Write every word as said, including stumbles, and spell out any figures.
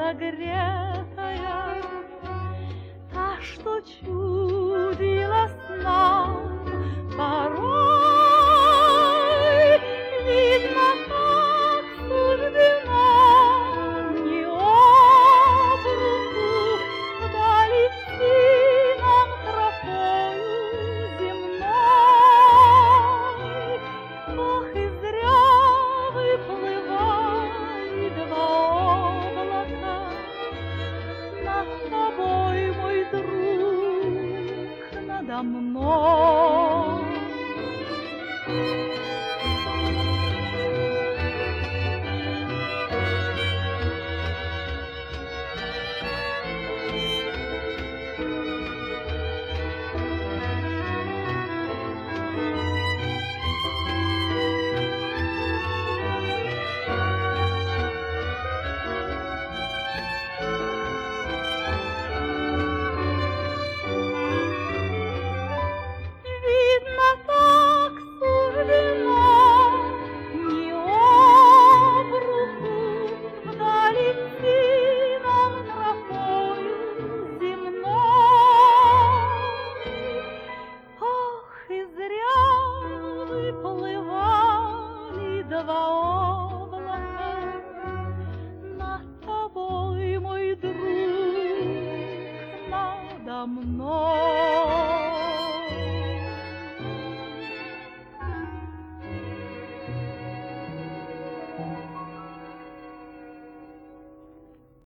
согретая, та, что чудилась нам порой, видно, так суждено, не об руку вдаль идти нам тропою земной. Ох, и зря выплывали два облака над тобой, мой друг, надо мной. Видно, так суждено, не об руку вдаль идти нам тропою земной. Ох, и зря выплывали два облака над тобой, мой друг, надо мной.